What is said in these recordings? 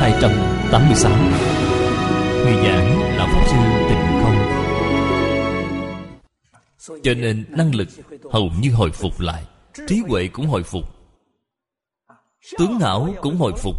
286. Người giảng là Pháp Sư Tịnh Không. Cho nên năng lực hầu như hồi phục lại, trí huệ cũng hồi phục, tướng hảo cũng hồi phục.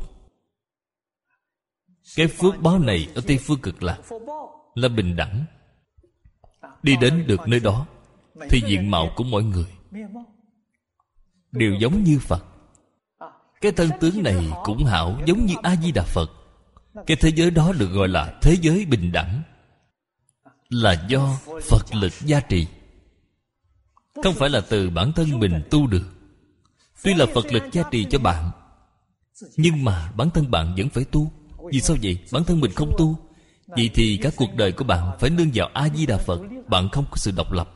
Cái phước báo này ở Tây Phương Cực Lạc là bình đẳng. Đi đến được nơi đó thì diện mạo của mỗi người đều giống như Phật. Cái thân tướng này cũng hảo, giống như A-di-đà Phật. Cái thế giới đó được gọi là thế giới bình đẳng, là do Phật lực gia trì, không phải là từ bản thân mình tu được. Tuy là Phật lực gia trì cho bạn, nhưng mà bản thân bạn vẫn phải tu. Vì sao vậy? Bản thân mình không tu, vậy thì cả cuộc đời của bạn phải nương vào A-di-đà Phật. Bạn không có sự độc lập.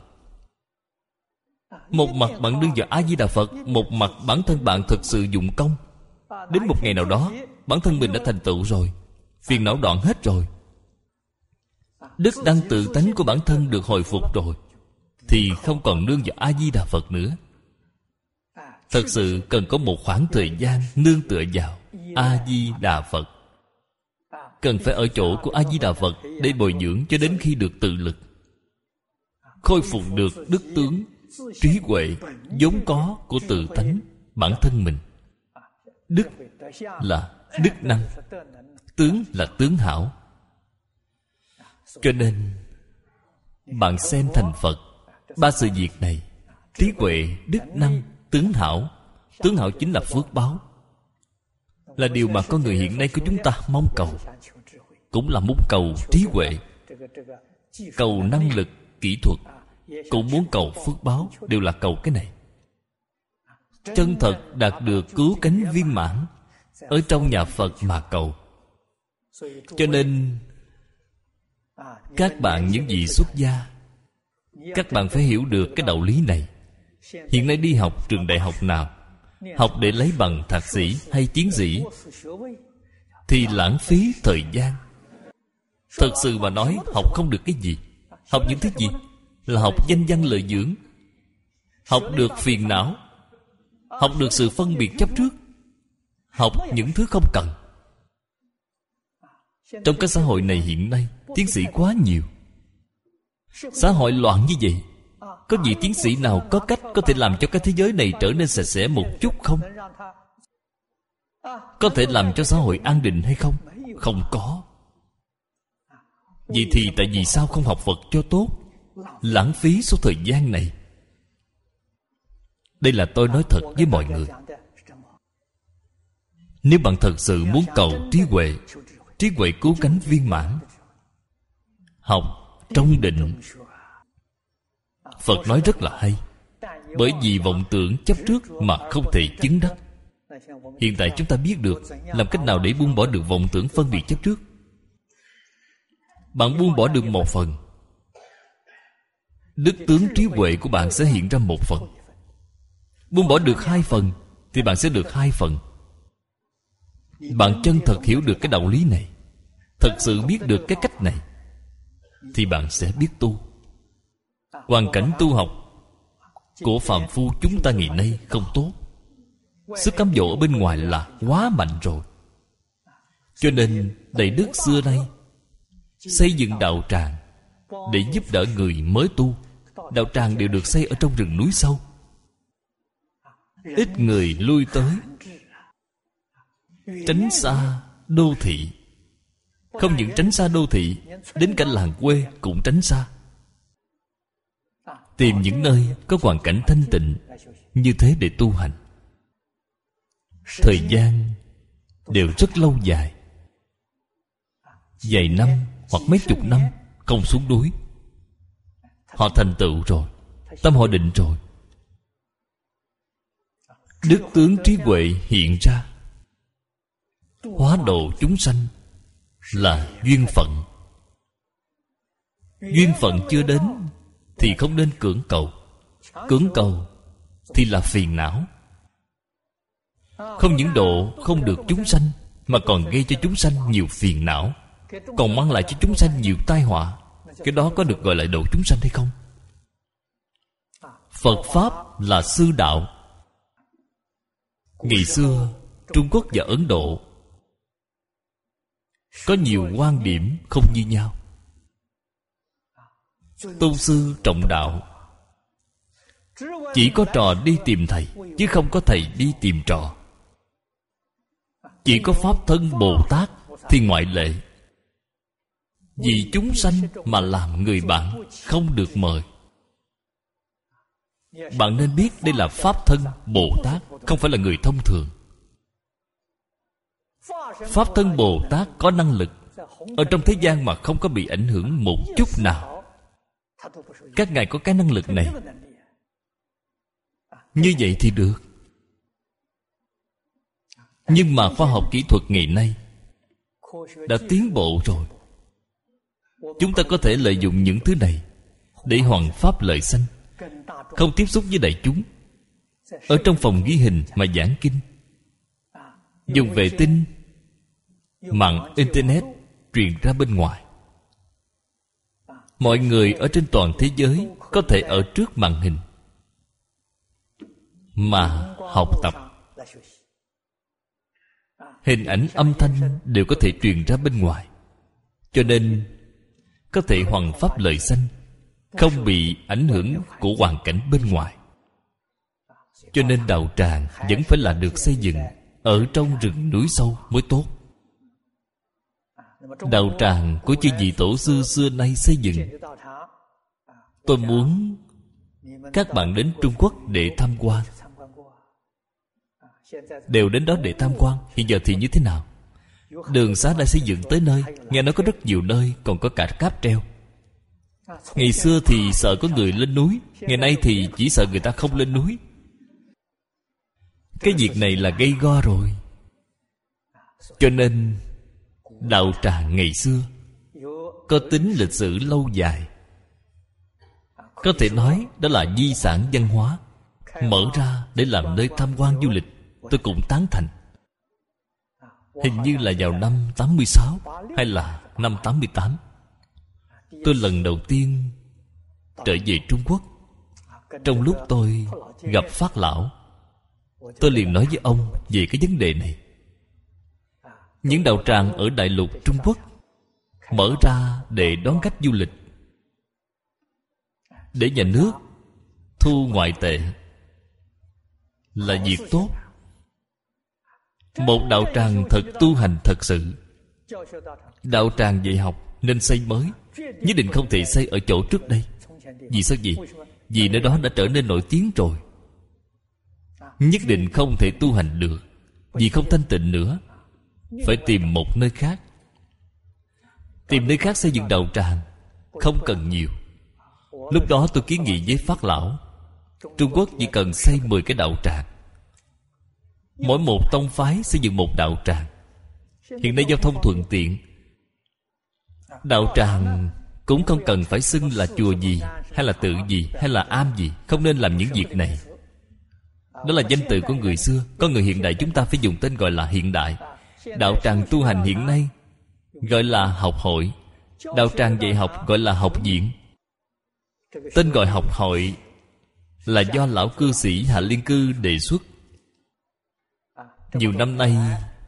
Một mặt bạn nương vào A-di-đà Phật, một mặt bản thân bạn thực sự dụng công. Đến một ngày nào đó, bản thân mình đã thành tựu rồi, phiền não đoạn hết rồi, đức đăng tự tánh của bản thân được hồi phục rồi, thì không còn nương vào A-di-đà Phật nữa. Thật sự cần có một khoảng thời gian nương tựa vào A-di-đà Phật. Cần phải ở chỗ của A-di-đà Phật để bồi dưỡng cho đến khi được tự lực, khôi phục được đức tướng, trí huệ vốn có của tự tánh bản thân mình. Đức là đức năng, tướng là tướng hảo. Cho nên bạn xem thành Phật, ba sự việc này: trí huệ, đức năng, tướng hảo. Tướng hảo chính là phước báo, là điều mà con người hiện nay của chúng ta mong cầu. Cũng là muốn cầu trí huệ, cầu năng lực, kỹ thuật, cũng muốn cầu phước báo, đều là cầu cái này. Chân thật đạt được cứu cánh viên mãn ở trong nhà Phật mà cầu. Cho nên các bạn những vị xuất gia, các bạn phải hiểu được cái đạo lý này. Hiện nay đi học trường đại học nào, học để lấy bằng thạc sĩ hay tiến sĩ thì lãng phí thời gian. Thật sự mà nói, học không được cái gì. Học những thứ gì? Là học danh văn lợi dưỡng, học được phiền não, học được sự phân biệt chấp trước, học những thứ không cần. Trong cái xã hội này hiện nay, tiến sĩ quá nhiều. Xã hội loạn như vậy, có vị tiến sĩ nào có cách có thể làm cho cái thế giới này trở nên sạch sẽ một chút không? Có thể làm cho xã hội an định hay không? Không có. Vậy thì tại vì sao không học Phật cho tốt, lãng phí số thời gian này? Đây là tôi nói thật với mọi người. Nếu bạn thật sự muốn cầu trí huệ cứu cánh viên mãn, học trong định. Phật nói rất là hay. Bởi vì vọng tưởng chấp trước mà không thể chứng đắc. Hiện tại chúng ta biết được làm cách nào để buông bỏ được vọng tưởng phân biệt chấp trước. Bạn buông bỏ được một phần, đức tướng trí huệ của bạn sẽ hiện ra một phần. Buông bỏ được hai phần thì bạn sẽ được hai phần. Bạn chân thật hiểu được cái đạo lý này, thật sự biết được cái cách này, thì bạn sẽ biết tu. Hoàn cảnh tu học của phàm phu chúng ta ngày nay không tốt. Sức cám dỗ ở bên ngoài là quá mạnh rồi. Cho nên Đại Đức xưa nay xây dựng đạo tràng để giúp đỡ người mới tu. Đạo tràng đều được xây ở trong rừng núi sâu, ít người lui tới, tránh xa đô thị. Không những tránh xa đô thị, đến cả làng quê cũng tránh xa. Tìm những nơi có hoàn cảnh thanh tịnh như thế để tu hành. Thời gian đều rất lâu dài, vài năm hoặc mấy chục năm không xuống núi. Họ thành tựu rồi, tâm họ định rồi, đức tướng trí huệ hiện ra. Hóa độ chúng sanh là duyên phận. Duyên phận chưa đến thì không nên cưỡng cầu. Cưỡng cầu thì là phiền não. Không những độ không được chúng sanh, mà còn gây cho chúng sanh nhiều phiền não, còn mang lại cho chúng sanh nhiều tai họa. Cái đó có được gọi là độ chúng sanh hay không? Phật Pháp là sư đạo. Ngày xưa Trung Quốc và Ấn Độ có nhiều quan điểm không như nhau. Tôn sư trọng đạo, chỉ có trò đi tìm thầy, chứ không có thầy đi tìm trò. Chỉ có Pháp Thân Bồ Tát thì ngoại lệ. Vì chúng sanh mà làm người bạn, không được mời. Bạn nên biết đây là Pháp Thân Bồ Tát, không phải là người thông thường. Pháp Thân Bồ Tát có năng lực ở trong thế gian mà không có bị ảnh hưởng một chút nào. Các ngài có cái năng lực này. Như vậy thì được. Nhưng mà khoa học kỹ thuật ngày nay đã tiến bộ rồi. Chúng ta có thể lợi dụng những thứ này để hoằng pháp lợi sanh, không tiếp xúc với đại chúng, ở trong phòng ghi hình mà giảng kinh, dùng vệ tinh, mạng internet truyền ra bên ngoài. Mọi người ở trên toàn thế giới có thể ở trước màn hình mà học tập. Hình ảnh âm thanh đều có thể truyền ra bên ngoài, cho nên có thể hoằng pháp lợi sanh, không bị ảnh hưởng của hoàn cảnh bên ngoài. Cho nên đạo tràng vẫn phải là được xây dựng ở trong rừng núi sâu mới tốt. Đạo tràng của chư vị tổ sư xưa nay xây dựng, tôi muốn các bạn đến Trung Quốc để tham quan. Đều đến đó để tham quan. Hiện giờ thì như thế nào? Đường xá đã xây dựng tới nơi. Nghe nói có rất nhiều nơi còn có cả cáp treo. Ngày xưa thì sợ có người lên núi, ngày nay thì chỉ sợ người ta không lên núi. Cái việc này là gây go rồi. Cho nên đạo tràng ngày xưa có tính lịch sử lâu dài. Có thể nói đó là di sản văn hóa, mở ra để làm nơi tham quan du lịch. Tôi cũng tán thành. Hình như là vào năm 86 hay là năm 88, tôi lần đầu tiên trở về Trung Quốc. Trong lúc tôi gặp Phát Lão, tôi liền nói với ông về cái vấn đề này. Những đạo tràng ở đại lục Trung Quốc mở ra để đón khách du lịch, để nhà nước thu ngoại tệ, là việc tốt. Một đạo tràng thật tu hành thật sự, đạo tràng dạy học nên xây mới, nhất định không thể xây ở chỗ trước đây. Vì sao vậy? Vì nơi đó đã trở nên nổi tiếng rồi, nhất định không thể tu hành được, vì không thanh tịnh nữa. Phải tìm một nơi khác. Tìm nơi khác xây dựng đạo tràng không cần nhiều. Lúc đó tôi kiến nghị với Phát Lão, Trung Quốc chỉ cần xây 10 cái đạo tràng, mỗi một tông phái xây dựng một đạo tràng. Hiện nay giao thông thuận tiện, đạo tràng cũng không cần phải xưng là chùa gì, hay là tự gì, hay là am gì. Không nên làm những việc này. Đó là danh từ của người xưa. Có người hiện đại chúng ta phải dùng tên gọi là hiện đại. Đạo tràng tu hành hiện nay gọi là học hội, đạo tràng dạy học gọi là học viện. Tên gọi học hội là do lão cư sĩ Hạ Liên Cư đề xuất. Nhiều năm nay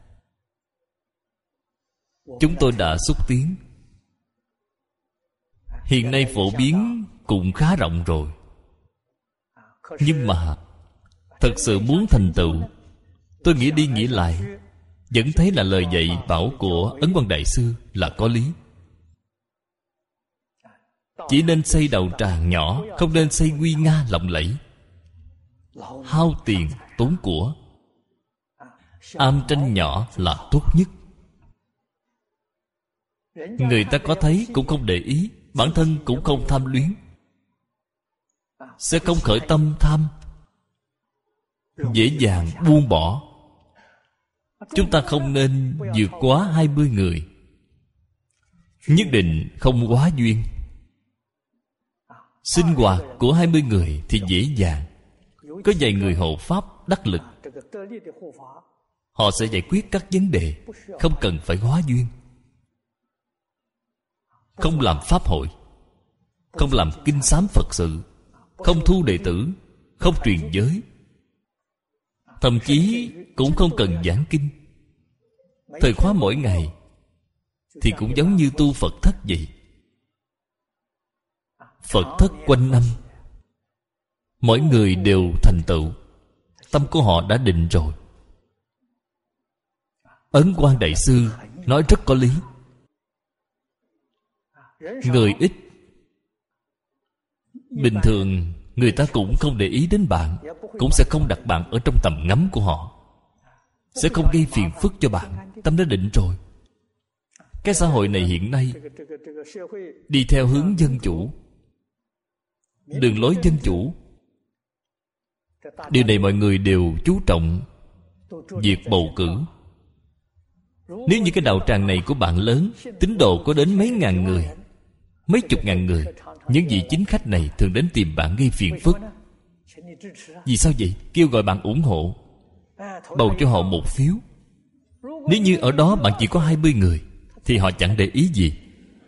chúng tôi đã xúc tiến, hiện nay phổ biến cũng khá rộng rồi. Nhưng mà thật sự muốn thành tựu, tôi nghĩ đi nghĩ lại vẫn thấy là lời dạy bảo của Ấn Quang Đại Sư là có lý. Chỉ nên xây đạo tràng nhỏ, không nên xây nguy nga lộng lẫy, hao tiền tốn của. Am tranh nhỏ là tốt nhất. Người ta có thấy cũng không để ý, bản thân cũng không tham luyến, sẽ không khởi tâm tham, dễ dàng buông bỏ. Chúng ta không nên vượt quá 20 người, nhất định không quá duyên. Sinh hoạt của 20 người thì dễ dàng. Có vài người hộ pháp đắc lực, họ sẽ giải quyết các vấn đề, không cần phải hóa duyên. Không làm pháp hội, không làm kinh sám Phật sự, không thu đệ tử, không truyền giới, thậm chí cũng không cần giảng kinh. Thời khóa mỗi ngày thì cũng giống như tu Phật thất vậy. Phật thất quanh năm, mỗi người đều thành tựu, tâm của họ đã định rồi. Ấn Quang Đại Sư nói rất có lý. Người ít, bình thường người ta cũng không để ý đến bạn, cũng sẽ không đặt bạn ở trong tầm ngắm của họ, sẽ không gây phiền phức cho bạn. Tâm đã định rồi. Cái xã hội này hiện nay đi theo hướng dân chủ, đường lối dân chủ. Điều này mọi người đều chú trọng việc bầu cử. Nếu như cái đạo tràng này của bạn lớn, tín đồ có đến mấy ngàn người, mấy chục ngàn người, những vị chính khách này thường đến tìm bạn gây phiền phức. Vì sao vậy? Kêu gọi bạn ủng hộ, bầu cho họ một phiếu. Nếu như ở đó bạn chỉ có 20 người thì họ chẳng để ý gì,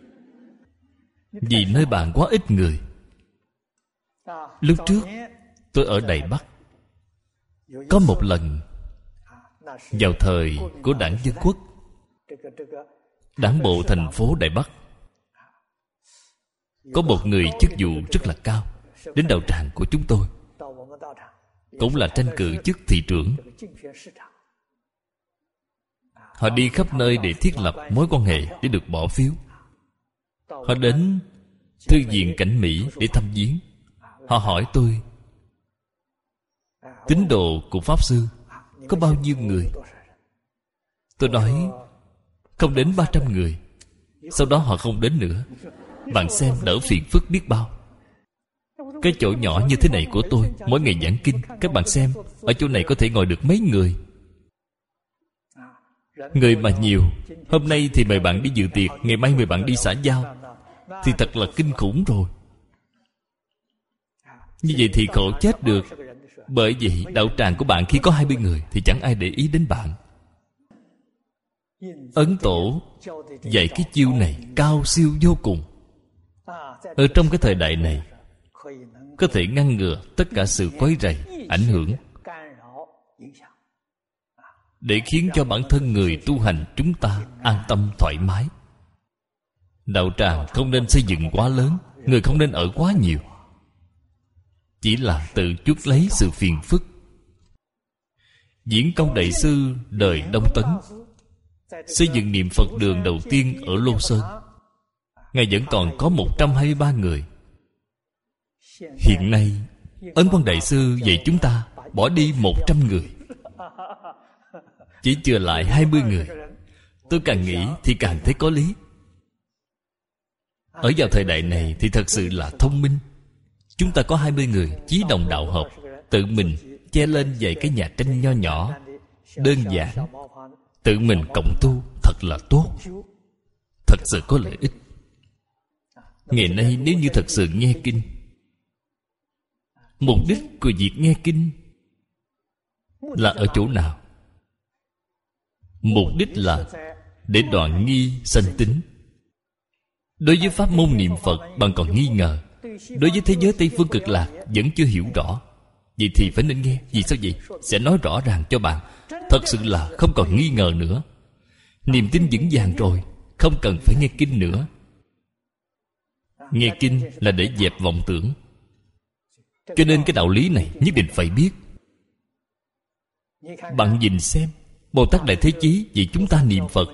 vì nơi bạn quá ít người. Lúc trước tôi ở Đài Bắc, có một lần vào thời của Đảng Dân Quốc, Đảng bộ thành phố Đài Bắc, có một người chức vụ rất là cao đến đạo tràng của chúng tôi, cũng là tranh cử chức thị trưởng. Họ đi khắp nơi để thiết lập mối quan hệ để được bỏ phiếu. Họ đến Thư viện Cảnh Mỹ để thăm viếng. Họ hỏi tôi, tín đồ của Pháp Sư có bao nhiêu người? Tôi nói không đến 300 người. Sau đó họ không đến nữa. Bạn xem đỡ phiền phức biết bao. Cái chỗ nhỏ như thế này của tôi, mỗi ngày giảng kinh, các bạn xem, ở chỗ này có thể ngồi được mấy người. Người mà nhiều, hôm nay thì mời bạn đi dự tiệc, ngày mai mời bạn đi xã giao, thì thật là kinh khủng rồi. Như vậy thì khổ chết được. Bởi vậy đạo tràng của bạn khi có 20 người thì chẳng ai để ý đến bạn. Ấn Tổ dạy cái chiêu này cao siêu vô cùng. Ở trong cái thời đại này, có thể ngăn ngừa tất cả sự quấy rầy, ảnh hưởng, để khiến cho bản thân người tu hành chúng ta an tâm thoải mái. Đạo tràng không nên xây dựng quá lớn, người không nên ở quá nhiều, chỉ là tự chuốc lấy sự phiền phức. Diễn Công Đại Sư đời Đông Tấn xây dựng niệm Phật đường đầu tiên ở Lô Sơn. Ngài vẫn còn có 123 người. Hiện nay Ấn Quang Đại Sư dạy chúng ta bỏ đi 100 người, chỉ chừa lại 20 người. Tôi càng nghĩ thì càng thấy có lý. Ở vào thời đại này thì thật sự là thông minh. Chúng ta có 20 người chí đồng đạo hợp, tự mình che lên vài cái nhà tranh nho nhỏ, đơn giản, tự mình cộng tu, thật là tốt, thật sự có lợi ích. Ngày nay nếu như thật sự nghe kinh, mục đích của việc nghe kinh là ở chỗ nào? Mục đích là để đoạn nghi sanh tín. Đối với pháp môn niệm Phật bạn còn nghi ngờ, đối với thế giới Tây Phương Cực Lạc vẫn chưa hiểu rõ, vậy thì phải nên nghe. Vì sao vậy? Sẽ nói rõ ràng cho bạn. Thật sự là không còn nghi ngờ nữa. Niềm tin vững vàng rồi, không cần phải nghe kinh nữa. Nghe kinh là để dẹp vọng tưởng. Cho nên cái đạo lý này nhất định phải biết. Bạn nhìn xem, Bồ Tát Đại Thế Chí vì chúng ta niệm Phật: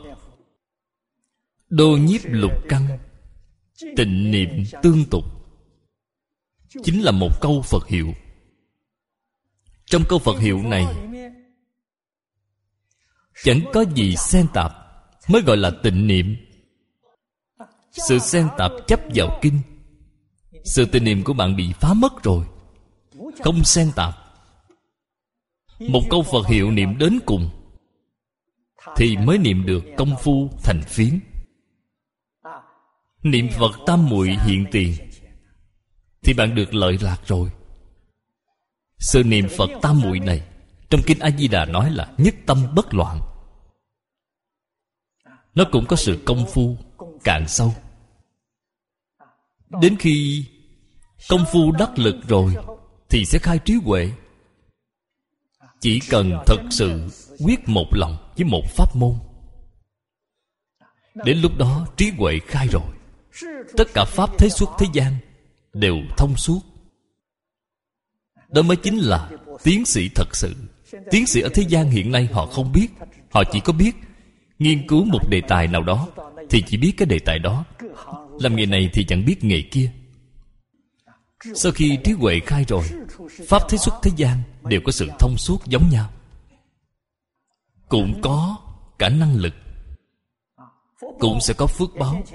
đô nhiếp lục căn, tịnh niệm tương tục, chính là một câu Phật hiệu. Trong câu Phật hiệu này chẳng có gì xen tạp, mới gọi là tịnh niệm. Sự xen tạp chấp vào kinh, sự tịnh niệm của bạn bị phá mất rồi. Không xen tạp, một câu Phật hiệu niệm đến cùng thì mới niệm được công phu thành phiến. Niệm Phật tam muội hiện tiền thì bạn được lợi lạc rồi. Sự niệm Phật tam muội này trong kinh A Di Đà nói là nhất tâm bất loạn. Nó cũng có sự công phu cạn sâu. Đến khi công phu đắc lực rồi thì sẽ khai trí huệ. Chỉ cần thật sự quyết một lòng với một pháp môn, Đến lúc đó trí huệ khai rồi, tất cả pháp thế xuất thế gian đều thông suốt. Đó mới chính là tiến sĩ thật sự. Tiến sĩ ở thế gian hiện nay họ không biết. Họ chỉ có biết nghiên cứu một đề tài nào đó thì chỉ biết cái đề tài đó, làm nghề này thì chẳng biết nghề kia. Sau khi trí huệ khai rồi, pháp thế xuất thế gian đều có sự thông suốt giống nhau, cũng có cả năng lực, cũng sẽ có phước báo.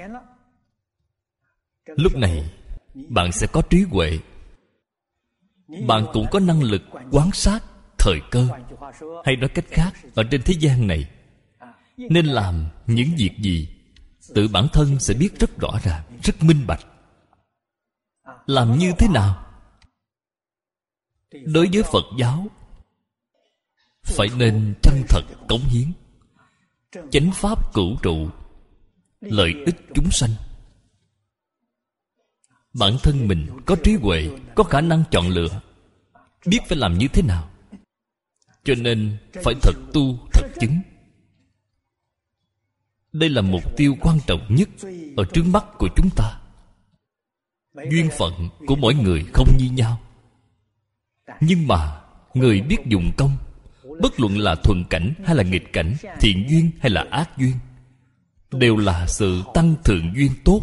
Lúc này bạn sẽ có trí huệ, bạn cũng có năng lực quan sát thời cơ. Hay nói cách khác, ở trên thế gian này nên làm những việc gì, tự bản thân sẽ biết rất rõ ràng, rất minh bạch. Làm như thế nào? Đối với Phật giáo, phải nên chân thật cống hiến, chánh pháp cửu trụ, lợi ích chúng sanh. Bản thân mình có trí huệ, có khả năng chọn lựa, biết phải làm như thế nào. Cho nên phải thật tu, thật chứng. Đây là mục tiêu quan trọng nhất ở trước mắt của chúng ta. Duyên phận của mỗi người không như nhau, nhưng mà người biết dùng công, bất luận là thuận cảnh hay là nghịch cảnh, thiện duyên hay là ác duyên, đều là sự tăng thượng duyên tốt.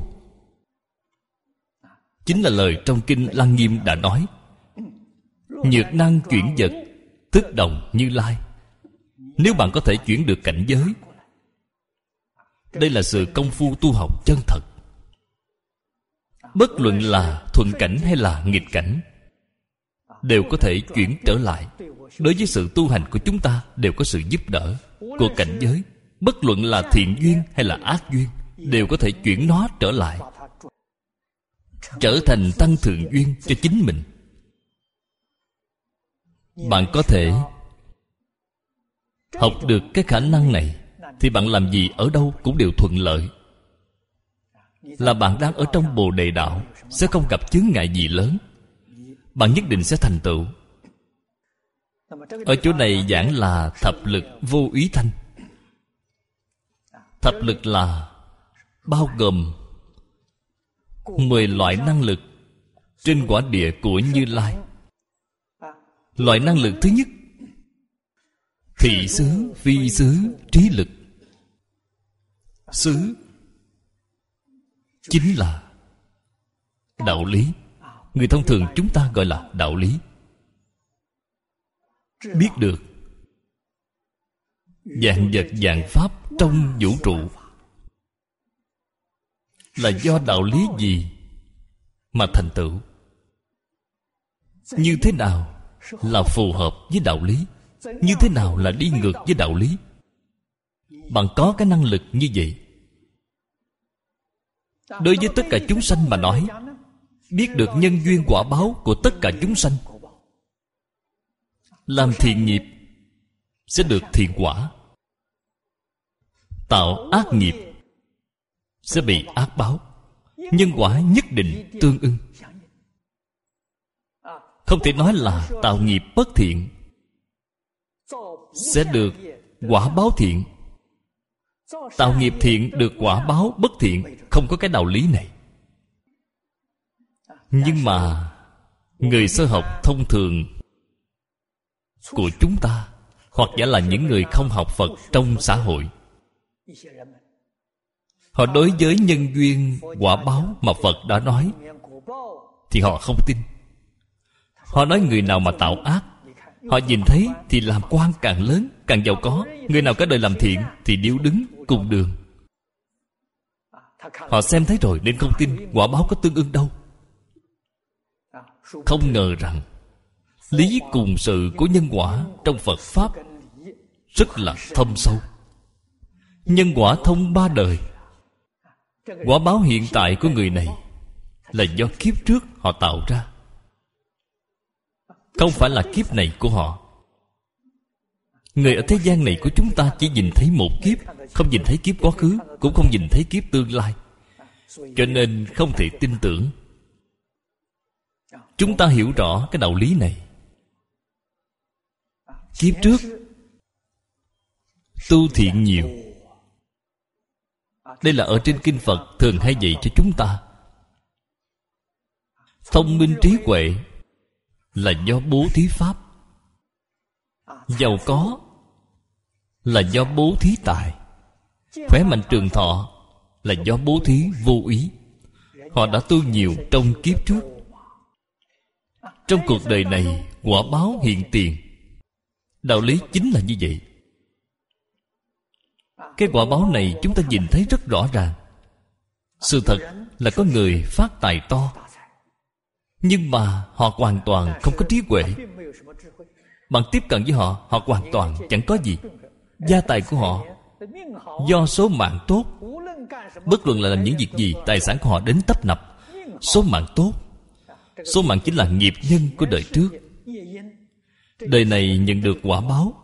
Chính là lời trong kinh Lăng Nghiêm đã nói: nhược năng chuyển vật, tức đồng Như Lai. Nếu bạn có thể chuyển được cảnh giới, đây là sự công phu tu học chân thật. Bất luận là thuận cảnh hay là nghịch cảnh, đều có thể chuyển trở lại. Đối với sự tu hành của chúng ta đều có sự giúp đỡ của cảnh giới. Bất luận là thiện duyên hay là ác duyên, đều có thể chuyển nó trở lại, trở thành tăng thượng duyên cho chính mình. Bạn có thể học được cái khả năng này, thì bạn làm gì ở đâu cũng đều thuận lợi. Là bạn đang ở trong Bồ Đề đạo, sẽ không gặp chướng ngại gì lớn, bạn nhất định sẽ thành tựu. Ở chỗ này giảng là thập lực vô úy thanh. Thập lực là bao gồm 10 loại năng lực trên quả địa của Như Lai. Loại năng lực thứ nhất, thị xứ, phi xứ, trí lực. Xứ chính là đạo lý. Người thông thường chúng ta gọi là đạo lý. Biết được vạn vật vạn pháp trong vũ trụ là do đạo lý gì mà thành tựu, như thế nào là phù hợp với đạo lý, như thế nào là đi ngược với đạo lý. Bạn có cái năng lực như vậy, đối với tất cả chúng sanh mà nói, biết được nhân duyên quả báo của tất cả chúng sanh. Làm thiện nghiệp sẽ được thiện quả, tạo ác nghiệp sẽ bị ác báo. Nhân quả nhất định tương ưng. Không thể nói là tạo nghiệp bất thiện sẽ được quả báo thiện, tạo nghiệp thiện được quả báo bất thiện. Không có cái đạo lý này. Nhưng mà người sơ học thông thường của chúng ta, hoặc giả là những người không học Phật trong xã hội, họ đối với nhân duyên quả báo mà Phật đã nói thì họ không tin. Họ nói người nào mà tạo ác, họ nhìn thấy thì làm quan càng lớn, càng giàu có. Người nào cả đời làm thiện thì điếu đứng cùng đường. Họ xem thấy rồi nên không tin quả báo có tương ưng đâu. Không ngờ rằng lý cùng sự của nhân quả trong Phật Pháp rất là thâm sâu. Nhân quả thông 3 đời. Quả báo hiện tại của người này là do kiếp trước họ tạo ra, không phải là kiếp này của họ. Người ở thế gian này của chúng ta chỉ nhìn thấy một kiếp, không nhìn thấy kiếp quá khứ, cũng không nhìn thấy kiếp tương lai, cho nên không thể tin tưởng. Chúng ta hiểu rõ cái đạo lý này. Kiếp trước tu thiện nhiều, Đây là ở trên kinh Phật thường hay dạy cho chúng ta. Thông minh trí huệ là do bố thí pháp. Giàu có là do bố thí tài. Khỏe mạnh trường thọ là do bố thí vô ý. Họ đã tu nhiều trong kiếp trước. Trong cuộc đời này, quả báo hiện tiền. Đạo lý chính là như vậy. Cái quả báo này chúng ta nhìn thấy rất rõ ràng. Sự thật là có người phát tài to, nhưng mà họ hoàn toàn không có trí huệ. Bạn tiếp cận với họ, họ hoàn toàn chẳng có gì. Gia tài của họ do số mạng tốt. Bất luận là làm những việc gì, tài sản của họ đến tấp nập. Số mạng tốt. Số mạng chính là nghiệp nhân của đời trước. Đời này nhận được quả báo.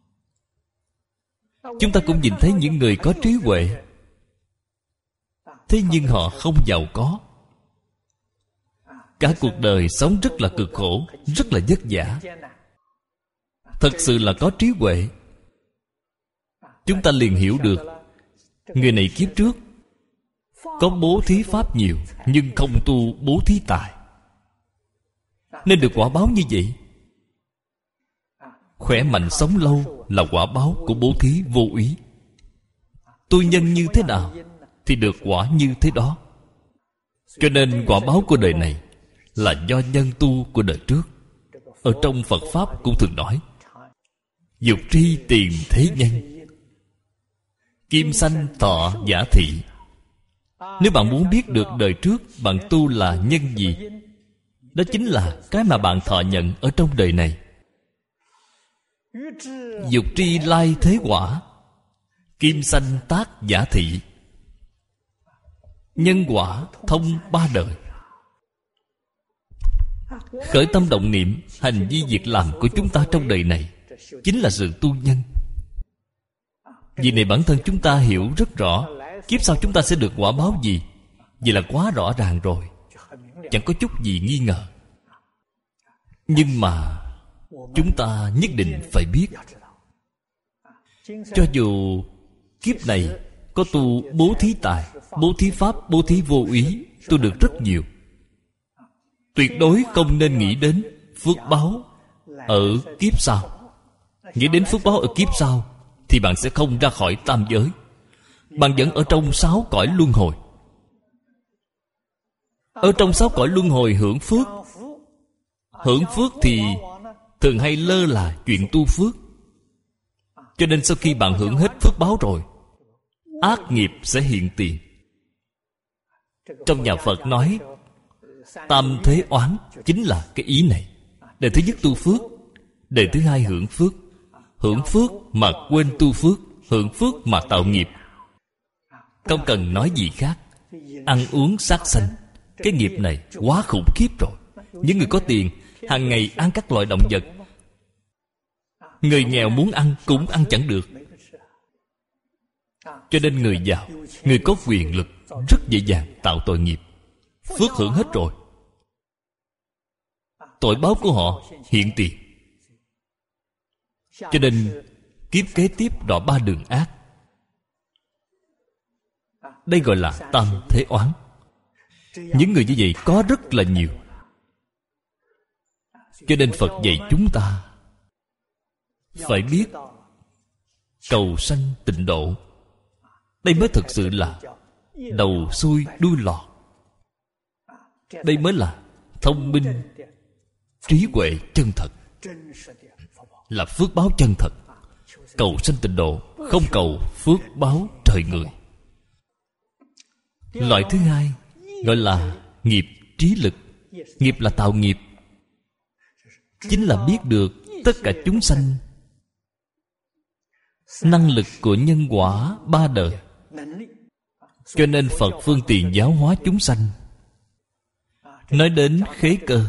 Chúng ta cũng nhìn thấy những người có trí huệ, thế nhưng họ không giàu có. Cả cuộc đời sống rất là cực khổ, rất là vất vả. Thật sự là có trí huệ, chúng ta liền hiểu được người này kiếp trước có bố thí pháp nhiều, nhưng không tu bố thí tài, nên được quả báo như vậy. Khỏe mạnh sống lâu là quả báo của bố thí vô úy. Tu nhân như thế nào thì được quả như thế đó. Cho nên quả báo của đời này là do nhân tu của đời trước. Ở trong Phật Pháp cũng thường nói dục tri tiền thế nhân, kim sanh thọ giả thị. Nếu bạn muốn biết được đời trước bạn tu là nhân gì, đó chính là cái mà bạn thọ nhận ở trong đời này. Dục tri lai thế quả, kim sanh tác giả thị. Nhân quả thông ba đời. Khởi tâm động niệm, hành vi việc làm của chúng ta trong đời này chính là sự tu nhân. Vì này bản thân chúng ta hiểu rất rõ kiếp sau chúng ta sẽ được quả báo gì. Vậy là quá rõ ràng rồi, chẳng có chút gì nghi ngờ. Nhưng mà chúng ta nhất định phải biết, cho dù kiếp này có tu bố thí tài, bố thí pháp, bố thí vô úy, tu được rất nhiều, tuyệt đối không nên nghĩ đến phước báo ở kiếp sau. Nghĩ đến phước báo ở kiếp sau thì bạn sẽ không ra khỏi tam giới. Bạn vẫn ở trong 6 cõi luân hồi. Ở trong 6 cõi luân hồi hưởng phước. Hưởng phước thì thường hay lơ là chuyện tu phước. Cho nên sau khi bạn hưởng hết phước báo rồi, ác nghiệp sẽ hiện tiền. Trong nhà Phật nói tam thế oán chính là cái ý này. Đời thứ nhất tu phước, đời thứ hai hưởng phước. Hưởng phước mà quên tu phước, hưởng phước mà tạo nghiệp. Không cần nói gì khác. Ăn uống sát sanh, cái nghiệp này quá khủng khiếp rồi. Những người có tiền hàng ngày ăn các loại động vật, người nghèo muốn ăn cũng ăn chẳng được. Cho nên người giàu, người có quyền lực rất dễ dàng tạo tội nghiệp. Phước hưởng hết rồi, tội báo của họ hiện tiền. Cho nên kiếp kế tiếp đọa 3 đường ác. Đây gọi là tam thế oán. Những người như vậy có rất là nhiều. Cho nên Phật dạy chúng ta phải biết cầu sanh tịnh độ. Đây mới thực sự là đầu xuôi đuôi lọt. Đây mới là thông minh trí huệ chân thật, là phước báo chân thật. Cầu sanh tịnh độ, không cầu phước báo trời người. Loại thứ hai gọi là nghiệp trí lực. Nghiệp là tạo nghiệp, chính là biết được tất cả chúng sanh, năng lực của nhân quả 3 đời. Cho nên Phật phương tiện giáo hóa chúng sanh. Nói đến khế cơ,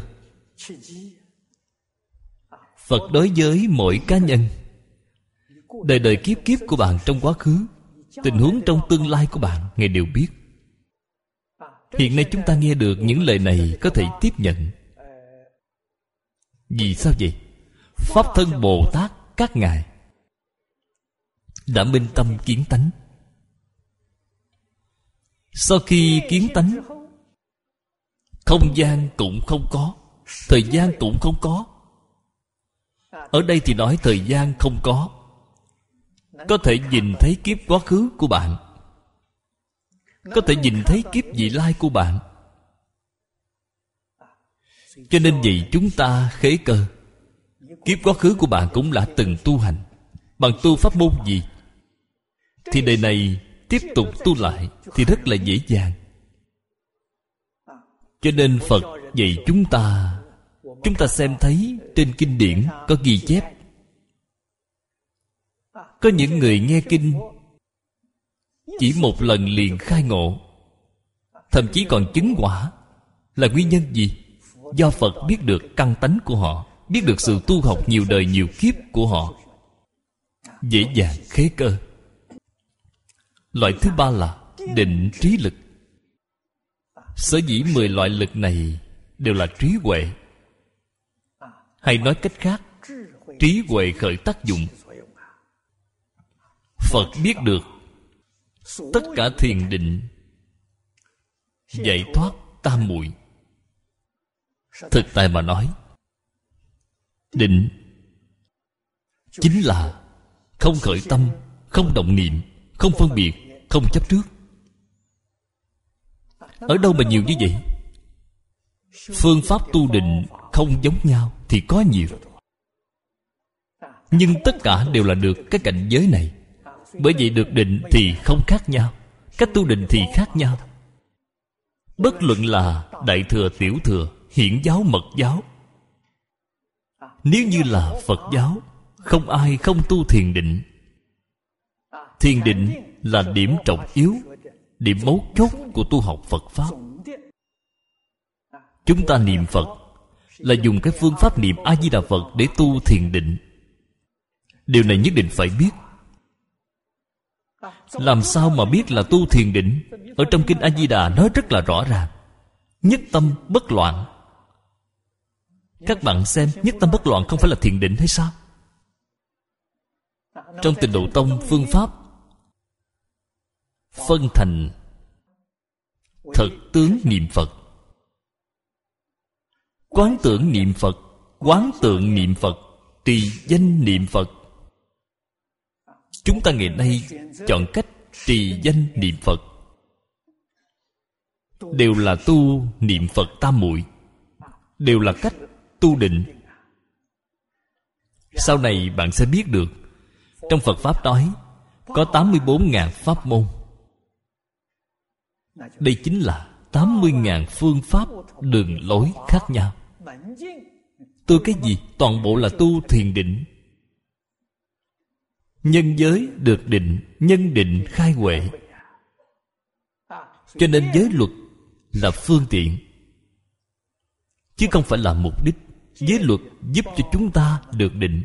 Phật đối với mỗi cá nhân, đời đời kiếp kiếp của bạn trong quá khứ, tình huống trong tương lai của bạn, Ngài đều biết. Hiện nay chúng ta nghe được những lời này có thể tiếp nhận. Vì sao vậy? Pháp thân Bồ Tát các ngài đã minh tâm kiến tánh. Sau khi kiến tánh, không gian cũng không có, thời gian cũng không có. Ở đây thì nói thời gian không có thể nhìn thấy kiếp quá khứ của bạn, có thể nhìn thấy kiếp vị lai của bạn. Cho nên vậy chúng ta khế cơ. Kiếp quá khứ của bạn cũng là từng tu hành. Bằng tu pháp môn gì thì đời này tiếp tục tu lại thì rất là dễ dàng. Cho nên Phật dạy chúng ta xem thấy trên kinh điển có ghi chép, có những người nghe kinh chỉ một lần liền khai ngộ, thậm chí còn chứng quả. Là nguyên nhân gì? Do Phật biết được căn tánh của họ, biết được sự tu học nhiều đời nhiều kiếp của họ, dễ dàng khế cơ. Loại thứ ba là định trí lực. Sở dĩ 10 loại lực này đều là trí huệ. Hay nói cách khác, trí huệ khởi tác dụng. Phật biết được tất cả thiền định, giải thoát tam muội. Thực tại mà nói, định chính là không khởi tâm, không động niệm, không phân biệt, không chấp trước. Ở đâu mà nhiều như vậy? Phương pháp tu định không giống nhau thì có nhiều, nhưng tất cả đều là được cái cảnh giới này. Bởi vậy được định thì không khác nhau, cách tu định thì khác nhau. Bất luận là Đại Thừa, Tiểu Thừa, Hiển giáo, Mật giáo, nếu như là Phật giáo, không ai không tu thiền định. Thiền định là điểm trọng yếu, điểm mấu chốt của tu học Phật Pháp. Chúng ta niệm Phật là dùng cái phương pháp niệm A-di-đà Phật để tu thiền định. Điều này nhất định phải biết. Làm sao mà biết là tu thiền định? Ở trong kinh A-di-đà nói rất là rõ ràng: nhất tâm bất loạn. Các bạn xem, nhất tâm bất loạn không phải là thiền định hay sao? Trong Tịnh Độ Tông phương pháp phân thành thật tướng niệm Phật, quán tưởng niệm Phật, quán tượng niệm Phật, trì danh niệm Phật. Chúng ta ngày nay chọn cách trì danh niệm Phật, đều là tu niệm Phật tam muội, đều là cách tu định. Sau này bạn sẽ biết được, trong Phật Pháp nói có 84.000 pháp môn. Đây chính là 80.000 phương pháp, đường lối khác nhau. Tu cái gì? Toàn bộ là tu thiền định. Nhân giới được định, nhân định khai huệ. Cho nên giới luật là phương tiện, chứ không phải là mục đích. Giới luật giúp cho chúng ta được định.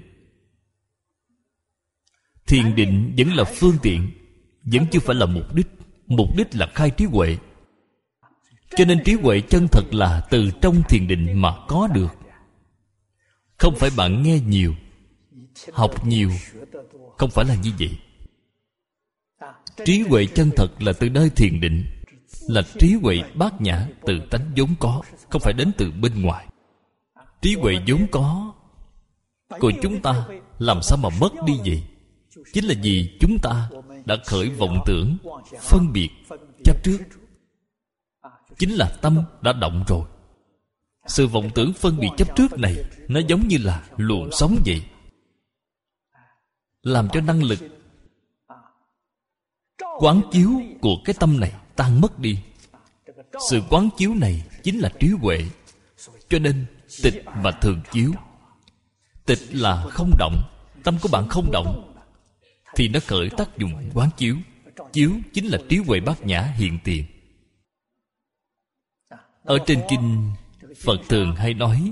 Thiền định vẫn là phương tiện, vẫn chưa phải là mục đích. Mục đích là khai trí huệ. Cho nên trí huệ chân thật là từ trong thiền định mà có được. Không phải bạn nghe nhiều, học nhiều, không phải là như vậy. Trí huệ chân thật là từ nơi thiền định, là trí huệ bát nhã từ tánh vốn có, không phải đến từ bên ngoài. Trí huệ vốn có của chúng ta làm sao mà mất đi vậy? Chính là vì chúng ta đã khởi vọng tưởng, phân biệt, chấp trước. Chính là tâm đã động rồi. Sự vọng tưởng phân biệt chấp trước này, nó giống như là luồng sóng vậy, làm cho năng lực quán chiếu của cái tâm này tan mất đi. Sự quán chiếu này chính là trí huệ. Cho nên tịch và thường chiếu. Tịch là không động, tâm của bạn không động, thì nó khởi tác dụng quán chiếu. Chiếu chính là trí huệ bát nhã hiện tiền. Ở trên kinh Phật thường hay nói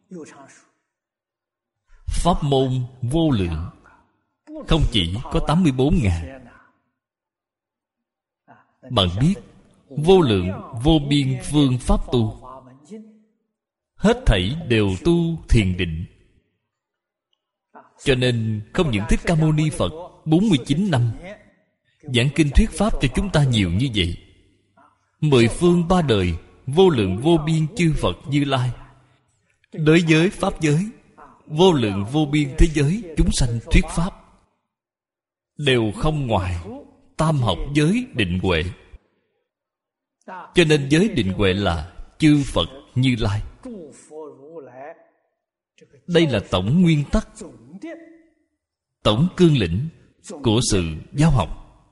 pháp môn vô lượng, không chỉ có 84.000. Bạn biết vô lượng vô biên phương pháp tu, hết thảy đều tu thiền định. Cho nên không những Thích Ca Mâu Ni Phật 49 năm giảng kinh thuyết pháp cho chúng ta nhiều như vậy, Mười phương ba đời, vô lượng vô biên chư Phật Như Lai. Đối với Pháp giới, vô lượng vô biên thế giới chúng sanh thuyết Pháp, đều không ngoài tam học giới định huệ. Cho nên giới định huệ là chư Phật Như Lai. Đây là tổng nguyên tắc, tổng cương lĩnh của sự giáo học.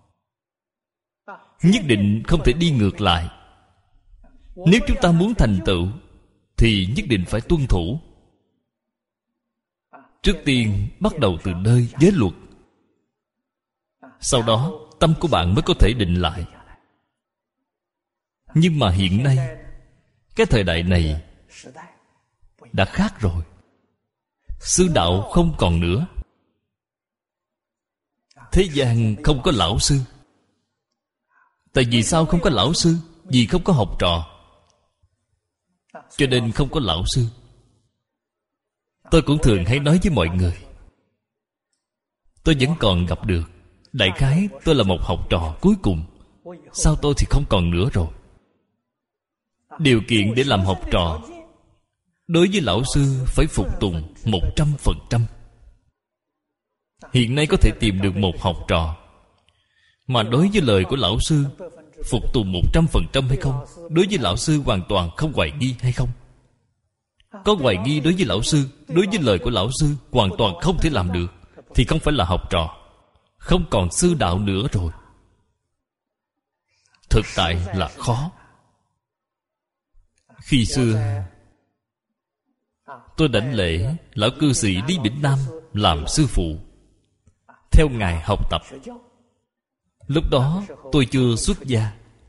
Nhất định không thể đi ngược lại. Nếu chúng ta muốn thành tựu thì nhất định phải tuân thủ. Trước tiên bắt đầu từ nơi giới luật, sau đó tâm của bạn mới có thể định lại. Nhưng mà hiện nay, cái thời đại này đã khác rồi. Sư đạo không còn nữa. Thế gian không có lão sư. Tại vì sao không có lão sư? Vì không có học trò, cho nên không có lão sư. Tôi cũng thường hay nói với mọi người, tôi vẫn còn gặp được. Đại khái tôi là một học trò cuối cùng. Sau tôi thì không còn nữa rồi. Điều kiện để làm học trò, đối với lão sư phải phục tùng 100%. Hiện nay có thể tìm được một học trò mà đối với lời của lão sư phục tùng 100% hay không? Đối với lão sư hoàn toàn không hoài nghi hay không? Có hoài nghi đối với lão sư, đối với lời của lão sư hoàn toàn không thể làm được, thì không phải là học trò, không còn sư đạo nữa rồi. Thực tại là khó. Khi xưa tôi đảnh lễ lão cư sĩ Lý Bỉnh Nam làm sư phụ, theo ngài học tập. Lúc đó tôi chưa xuất gia.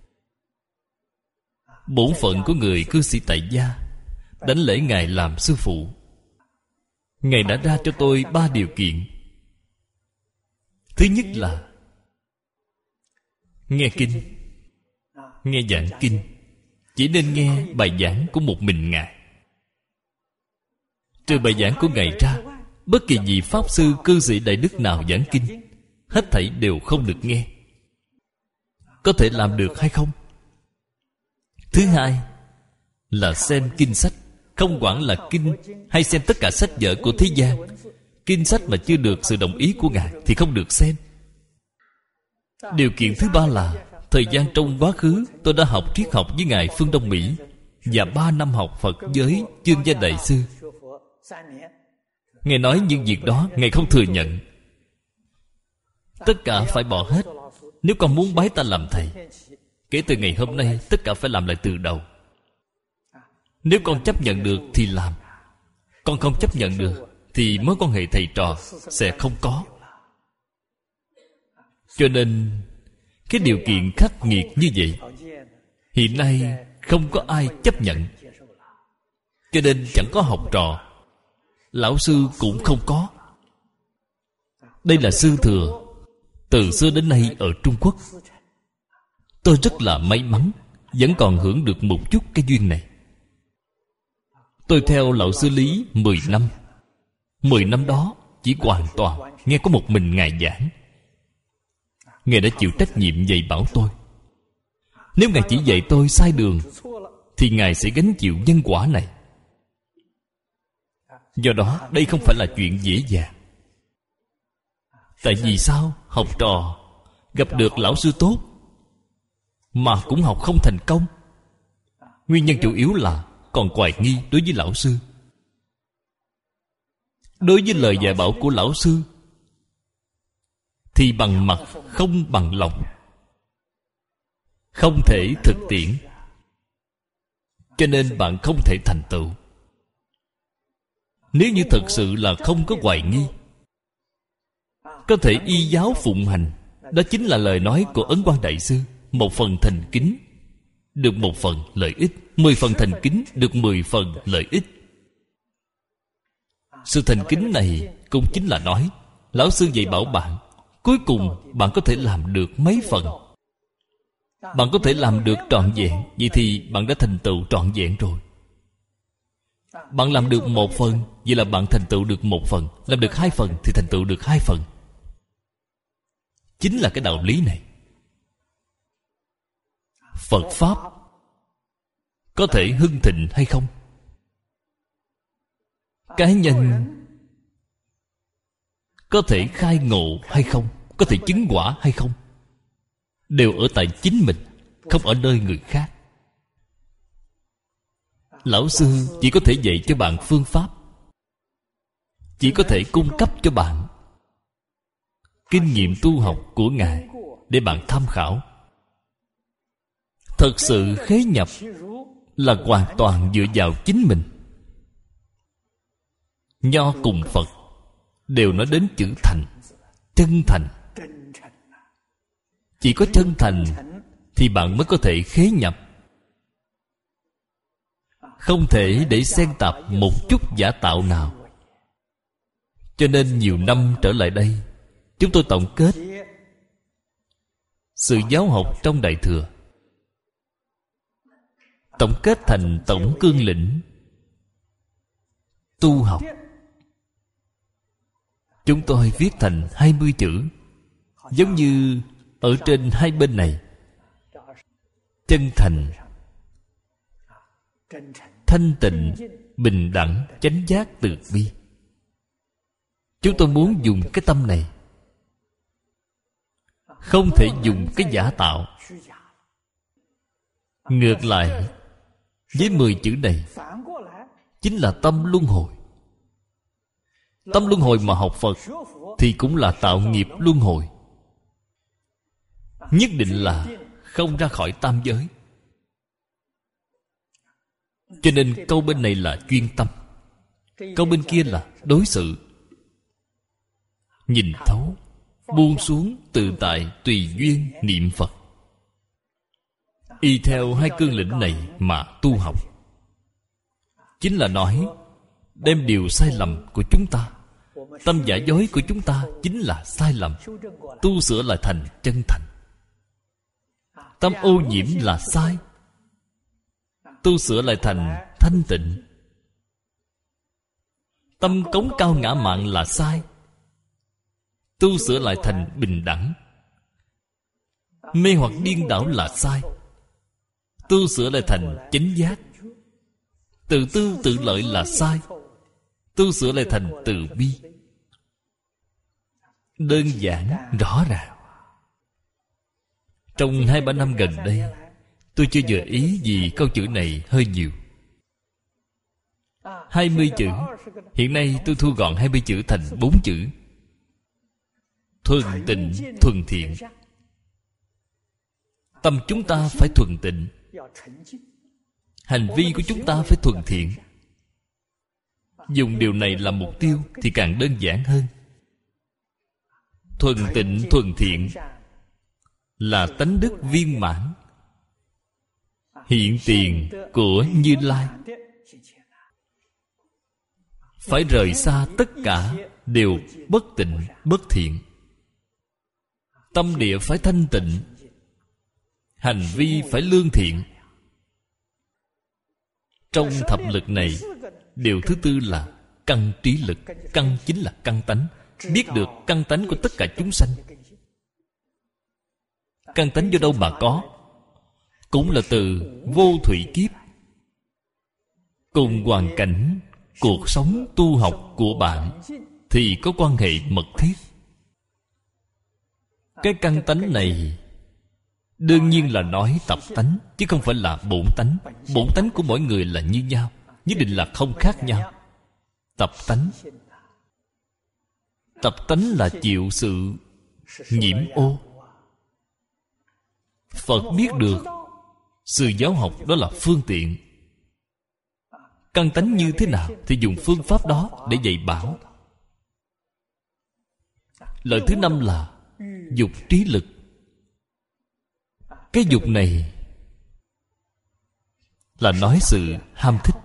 Bổn phận của người cư sĩ tại gia, đảnh lễ ngài làm sư phụ. Ngài đã ra cho tôi 3 điều kiện. Thứ nhất là nghe kinh, nghe giảng kinh chỉ nên nghe bài giảng của một mình ngài. Trừ bài giảng của ngài ra, bất kỳ vị pháp sư cư sĩ đại đức nào giảng kinh, hết thảy đều không được nghe. Có thể làm được hay không? Thứ hai là xem kinh sách, không quản là kinh hay xem tất cả sách vở của thế gian. Kinh sách mà chưa được sự đồng ý của ngài thì không được xem. Điều kiện thứ ba là thời gian trong quá khứ tôi đã học triết học với ngài Phương Đông Mỹ, và 3 năm học Phật với Chương Gia Đại Sư. Ngài nói những việc đó ngài không thừa nhận. Tất cả phải bỏ hết. Nếu con muốn bái ta làm thầy, kể từ ngày hôm nay tất cả phải làm lại từ đầu. Nếu con chấp nhận được thì làm, con không chấp nhận được thì mối quan hệ thầy trò sẽ không có. Cho nên cái điều kiện khắc nghiệt như vậy hiện nay không có ai chấp nhận. Cho nên chẳng có học trò, lão sư cũng không có. Đây là sư thừa từ xưa đến nay ở Trung Quốc. Tôi rất là may mắn, vẫn còn hưởng được một chút cái duyên này. Tôi theo lão sư Lý 10 năm. 10 năm đó chỉ hoàn toàn nghe có một mình ngài giảng. Ngài đã chịu trách nhiệm dạy bảo tôi. Nếu ngài chỉ dạy tôi sai đường thì ngài sẽ gánh chịu nhân quả này. Do đó đây không phải là chuyện dễ dàng. Tại vì sao học trò gặp được lão sư tốt mà cũng học không thành công? Nguyên nhân chủ yếu là còn hoài nghi đối với lão sư. Đối với lời dạy bảo của lão sư thì bằng mặt không bằng lòng, không thể thực tiễn. Cho nên bạn không thể thành tựu. Nếu như thật sự là không có hoài nghi, có thể y giáo phụng hành, đó chính là lời nói của Ấn Quang Đại Sư. 1 phần thành kính được 1 phần lợi ích, 10 phần thành kính được 10 phần lợi ích. Sự thành kính này cũng chính là nói lão sư dạy bảo bạn, cuối cùng bạn có thể làm được mấy phần. Bạn có thể làm được trọn vẹn, vậy thì bạn đã thành tựu trọn vẹn rồi. Bạn làm được 1 phần, vậy là bạn thành tựu được 1 phần. Làm được 2 phần thì thành tựu được 2 phần. Chính là cái đạo lý này. Phật Pháp có thể hưng thịnh hay không? Cá nhân có thể khai ngộ hay không? Có thể chứng quả hay không? Đều ở tại chính mình, không ở nơi người khác. Lão sư chỉ có thể dạy cho bạn phương pháp, chỉ có thể cung cấp cho bạn kinh nghiệm tu học của Ngài để bạn tham khảo. Thật sự khế nhập là hoàn toàn dựa vào chính mình. Nho cùng Phật đều nói đến chữ thành, chân thành. Chỉ có chân thành thì bạn mới có thể khế nhập. Không thể để xen tạp một chút giả tạo nào. Cho nên nhiều năm trở lại đây, chúng tôi tổng kết sự giáo học trong Đại Thừa, tổng kết thành tổng cương lĩnh tu học. Chúng tôi viết thành 20 chữ, giống như ở trên hai bên này: chân thành, thanh tịnh, bình đẳng, chánh giác, từ bi. Chúng tôi muốn dùng cái tâm này, không thể dùng cái giả tạo. Ngược lại, với 10 chữ này chính là tâm luân hồi. Tâm luân hồi mà học Phật thì cũng là tạo nghiệp luân hồi. Nhất định là không ra khỏi tam giới. Cho nên câu bên này là chuyên tâm, câu bên kia là đối sự. Nhìn thấu, buông xuống, tự tại, tùy duyên niệm Phật. Y theo hai cương lĩnh này mà tu học, chính là nói đem điều sai lầm của chúng ta, tâm giả dối của chúng ta chính là sai lầm, tu sửa lại thành chân thành. Tâm ô nhiễm là sai, tu sửa lại thành thanh tịnh. Tâm cống cao ngã mạn là sai, tu sửa lại thành bình đẳng. Mê hoặc điên đảo là sai, tu sửa lại thành chánh giác. Tự tư tự lợi là sai, tu sửa lại thành từ bi. Đơn giản, rõ ràng. Trong 2-3 năm gần đây, tôi chưa gợi ý vì câu chữ này hơi nhiều. 20 chữ, hiện nay tôi thu gọn 20 chữ thành 4 chữ: thuần tịnh, thuần thiện. Tâm chúng ta phải thuần tịnh, hành vi của chúng ta phải thuần thiện. Dùng điều này làm mục tiêu thì càng đơn giản hơn. Thuần tịnh, thuần thiện là tánh đức viên mãn, hiện tiền của Như Lai. Phải rời xa tất cả đều bất tịnh, bất thiện. Tâm địa phải thanh tịnh, hành vi phải lương thiện. Trong thập lực này, điều thứ tư là căn trí lực. Căn chính là căn tánh, biết được căn tánh của tất cả chúng sanh. Căn tánh do đâu mà có? Cũng là từ vô thủy kiếp, cùng hoàn cảnh cuộc sống tu học của bạn thì có quan hệ mật thiết. Cái căn tánh này đương nhiên là nói tập tánh, chứ không phải là bổn tánh. Bổn tánh của mỗi người là như nhau, nhất định là không khác nhau. Tập tánh, tập tánh là chịu sự nhiễm ô. Phật biết được sự giáo học đó là phương tiện. Căn tánh như thế nào thì dùng phương pháp đó để dạy bảo. Lợi thứ 5 là dục trí lực. Cái dục này là nói sự ham thích.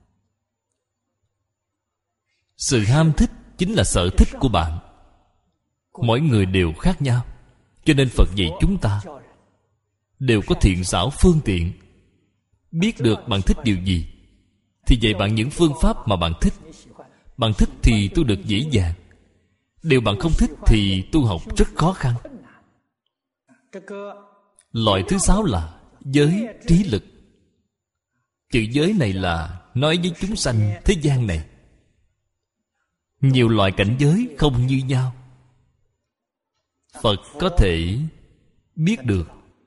Sự ham thích chính là sở thích của bạn. Mỗi người đều khác nhau, cho nên Phật dạy chúng ta đều có thiện xảo phương tiện. Biết được bạn thích điều gì thì dạy bạn những phương pháp mà bạn thích. Bạn thích thì tu được dễ dàng, điều bạn không thích thì tu học rất khó khăn. Loại thứ 6 là giới trí lực. Chữ giới này là nói với chúng sanh thế gian này. Nhiều loại cảnh giới không như nhau, Phật có thể biết được.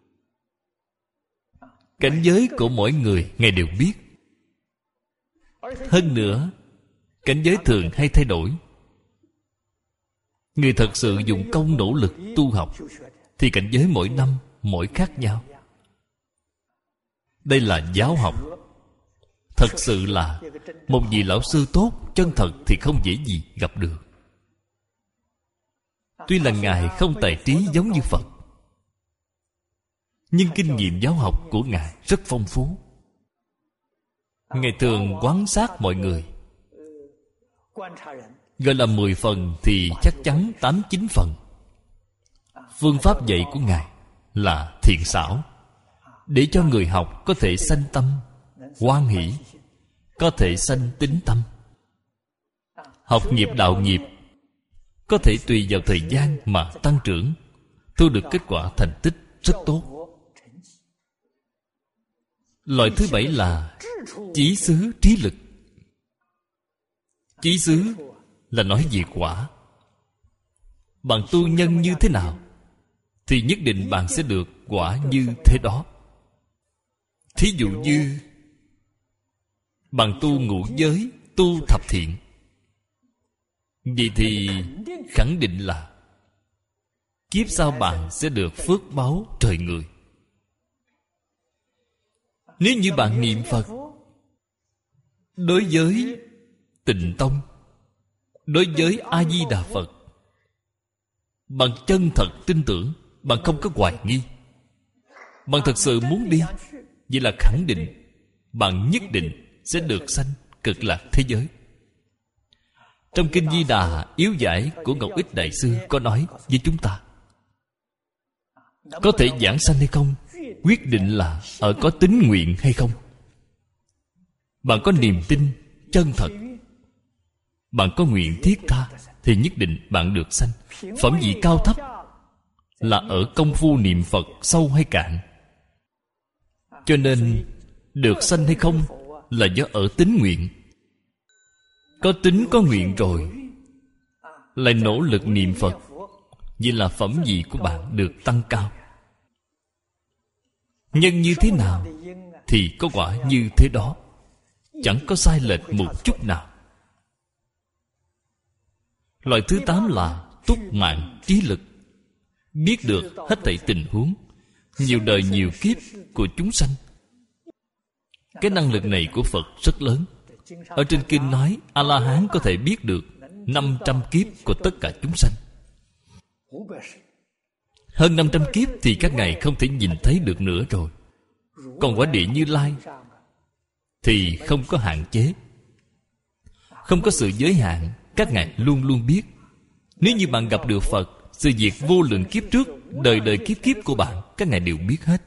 Cảnh giới của mỗi người Ngài đều biết. Hơn nữa, cảnh giới thường hay thay đổi. Người thật sự dùng công nỗ lực tu học thì cảnh giới mỗi năm mỗi khác nhau. Đây là giáo học. Thật sự là một vị lão sư tốt, chân thật thì không dễ gì gặp được. Tuy là Ngài không tài trí giống như Phật, nhưng kinh nghiệm giáo học của Ngài rất phong phú. Ngài thường quan sát mọi người. Gọi là 10 phần thì chắc chắn 8-9 phần. Phương pháp dạy của Ngài là thiện xảo, để cho người học có thể sanh tâm hoan hỷ, có thể sanh tín tâm. Học nghiệp đạo nghiệp có thể tùy vào thời gian mà tăng trưởng, thu được kết quả thành tích rất tốt. Loại thứ 7 là chí xứ trí lực. Chí xứ là nói về quả. Bạn tu nhân như thế nào thì nhất định bạn sẽ được quả như thế đó. Thí dụ như bạn tu ngũ giới, tu thập thiện, vậy thì khẳng định là kiếp sau bạn sẽ được phước báu trời người. Nếu như bạn niệm Phật, đối với Tịnh Tông, đối với A-di-đà Phật, bạn chân thật tin tưởng, bạn không có hoài nghi, bạn thật sự muốn đi, vậy là khẳng định bạn nhất định sẽ được sanh cực lạc thế giới. Trong Kinh Di Đà yếu giải của Ngọc Ích Đại Sư có nói với chúng ta, có thể giảng sanh hay không, quyết định là ở có tín nguyện hay không. Bạn có niềm tin chân thật, bạn có nguyện thiết tha, thì nhất định bạn được sanh. Phẩm vị cao thấp là ở công phu niệm Phật sâu hay cạn. Cho nên được sanh hay không là do ở tín nguyện. Có tín có nguyện rồi, lại nỗ lực niệm Phật, vậy là phẩm vị của bạn được tăng cao. Nhân như thế nào thì có quả như thế đó, chẳng có sai lệch một chút nào. Loại thứ 8 là túc mạng trí lực. Biết được hết thảy tình huống, nhiều đời nhiều kiếp của chúng sanh. Cái năng lực này của Phật rất lớn. Ở trên kinh nói A-la-hán có thể biết được 500 kiếp của tất cả chúng sanh. Hơn 500 kiếp thì các ngài không thể nhìn thấy được nữa rồi. Còn quả địa Như Lai thì không có hạn chế, không có sự giới hạn, các ngài luôn luôn biết. Nếu như bạn gặp được Phật, sự việc vô lượng kiếp trước, đời đời kiếp kiếp của bạn, các ngài đều biết hết.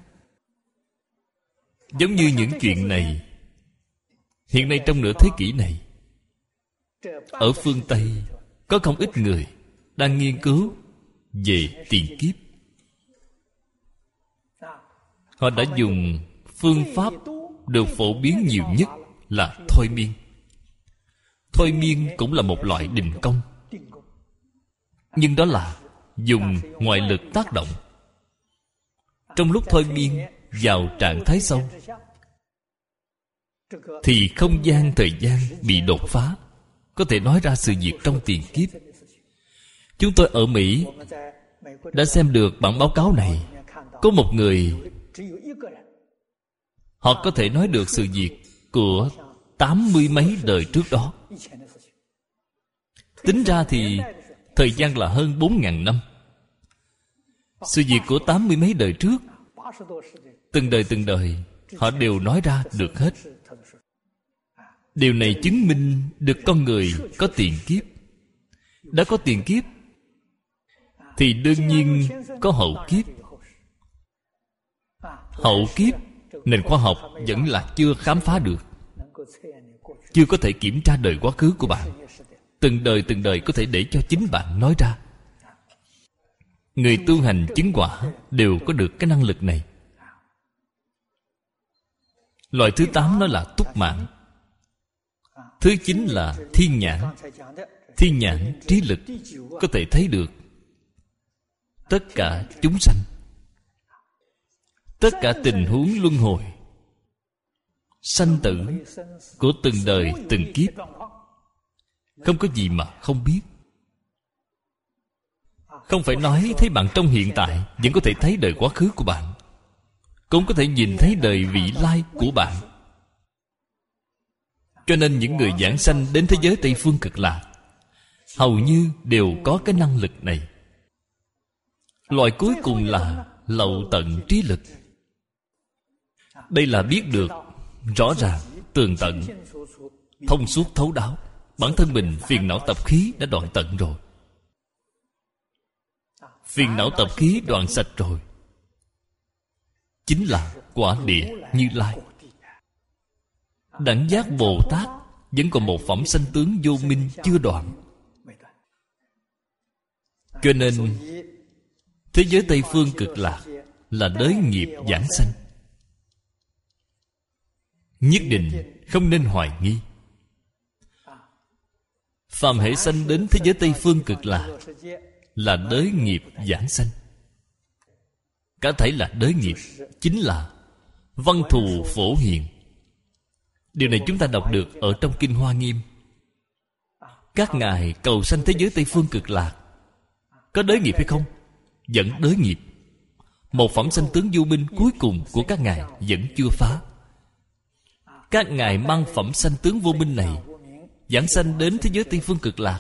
Giống như những chuyện này, hiện nay trong nửa thế kỷ này, ở phương Tây có không ít người đang nghiên cứu về tiền kiếp. Họ đã dùng phương pháp được phổ biến nhiều nhất là thôi miên. Thôi miên cũng là một loại định công, nhưng đó là dùng ngoại lực tác động. Trong lúc thôi miên vào trạng thái sâu thì không gian thời gian bị đột phá, có thể nói ra sự việc trong tiền kiếp. Chúng tôi ở Mỹ đã xem được bản báo cáo này. Có một người, họ có thể nói được sự việc của 80 mấy đời trước đó. Tính ra thì thời gian là hơn 4.000 năm. Sự việc của 80 mấy đời trước, từng đời họ đều nói ra được hết. Điều này chứng minh được con người có tiền kiếp. Đã có tiền kiếp thì đương nhiên có hậu kiếp. Hậu kiếp nền khoa học vẫn là chưa khám phá được, chưa có thể kiểm tra đời quá khứ của bạn. Từng đời có thể để cho chính bạn nói ra. Người tu hành chứng quả đều có được cái năng lực này. Loại thứ 8 nó là túc mạng. Thứ 9 là thiên nhãn. Thiên nhãn trí lực có thể thấy được tất cả chúng sanh, tất cả tình huống luân hồi, sanh tử của từng đời từng kiếp. Không có gì mà không biết. Không phải nói thấy bạn trong hiện tại, vẫn có thể thấy đời quá khứ của bạn, cũng có thể nhìn thấy đời vị lai của bạn. Cho nên những người giảng sanh đến thế giới Tây Phương Cực Lạc hầu như đều có cái năng lực này. Loại cuối cùng là lậu tận trí lực. Đây là biết được rõ ràng, tường tận, thông suốt thấu đáo. Bản thân mình phiền não tập khí đã đoạn tận rồi. Phiền não tập khí đoạn sạch rồi, chính là quả địa Như Lai. Đẳng giác Bồ Tát vẫn còn một phẩm sanh tướng vô minh chưa đoạn. Cho nên thế giới Tây Phương Cực Lạc là đới nghiệp giảng sanh. Nhất định không nên hoài nghi. Phàm hệ sanh đến thế giới Tây Phương Cực Lạc là đới nghiệp giảng sanh. Cả thảy là đới nghiệp, chính là văn thù phổ hiền. Điều này chúng ta đọc được ở trong Kinh Hoa Nghiêm. Các ngài cầu sanh thế giới Tây Phương Cực Lạc, có đới nghiệp hay không? Vẫn đới nghiệp. Một phẩm sanh tướng vô minh cuối cùng của các ngài vẫn chưa phá. Các ngài mang phẩm sanh tướng vô minh này giảng sanh đến thế giới Tây Phương Cực Lạc.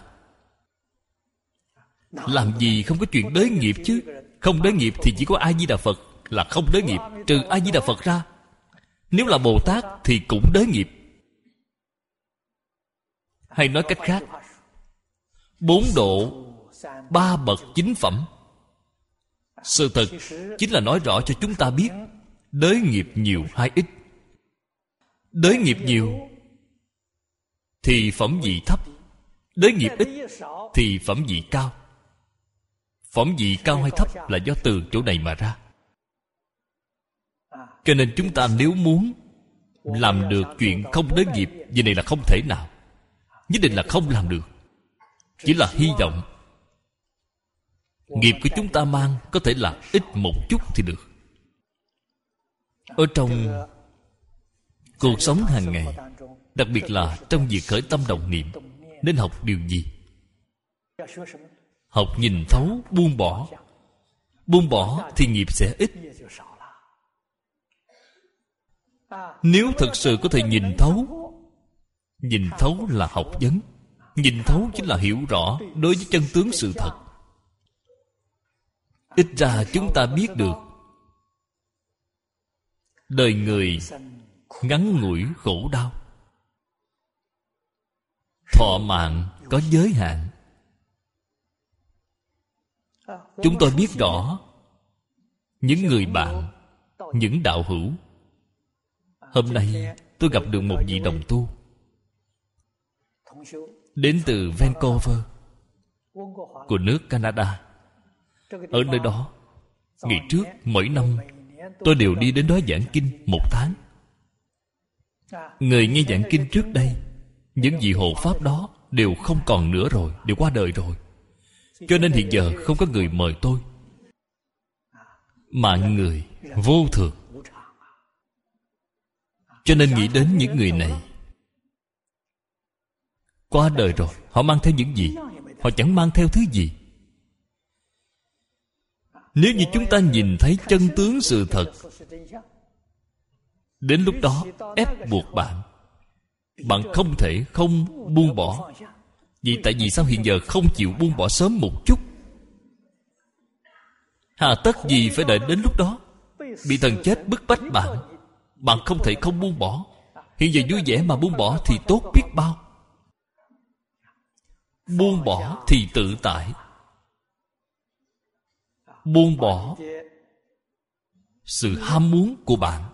Làm gì không có chuyện đới nghiệp chứ? Không đới nghiệp thì chỉ có A Di Đà Phật là không đới nghiệp, trừ A Di Đà Phật ra. Nếu là Bồ Tát thì cũng đới nghiệp. Hay nói cách khác, 4 độ 3 bậc 9 phẩm. Sự thật chính là nói rõ cho chúng ta biết đới nghiệp nhiều hay ít. Đới nghiệp nhiều thì phẩm vị thấp, đới nghiệp ít thì phẩm vị cao. Phẩm vị cao hay thấp là do từ chỗ này mà ra. Cho nên chúng ta nếu muốn làm được chuyện không đới nghiệp, việc này là không thể nào. Nhất định là không làm được. Chỉ là hy vọng nghiệp của chúng ta mang có thể là ít một chút thì được. Ở trong cuộc sống hàng ngày, đặc biệt là trong việc khởi tâm động niệm, nên học điều gì? Học nhìn thấu, buông bỏ. Buông bỏ thì nghiệp sẽ ít. Nếu thực sự có thể nhìn thấu, nhìn thấu là học vấn. Nhìn thấu chính là hiểu rõ đối với chân tướng sự thật. Ít ra chúng ta biết được đời người ngắn ngủi khổ đau, thọ mạng có giới hạn. Chúng tôi biết rõ những người bạn, những đạo hữu. Hôm nay tôi gặp được một vị đồng tu đến từ Vancouver của nước Canada. Ở nơi đó, ngày trước mỗi năm tôi đều đi đến đó giảng kinh 1 tháng. Người nghe giảng kinh trước đây, những vị hộ pháp đó đều không còn nữa rồi, đều qua đời rồi. Cho nên hiện giờ không có người mời tôi. Mạng người vô thường. Cho nên nghĩ đến những người này qua đời rồi, họ mang theo những gì? Họ chẳng mang theo thứ gì. Nếu như chúng ta nhìn thấy chân tướng sự thật, đến lúc đó ép buộc bạn, bạn không thể không buông bỏ. Vì tại vì sao hiện giờ không chịu buông bỏ sớm một chút? Hà tất gì phải đợi đến lúc đó? Bị thần chết bức bách bạn, bạn không thể không buông bỏ. Hiện giờ vui vẻ mà buông bỏ thì tốt biết bao. Buông bỏ thì tự tại. Buông bỏ sự ham muốn của bạn.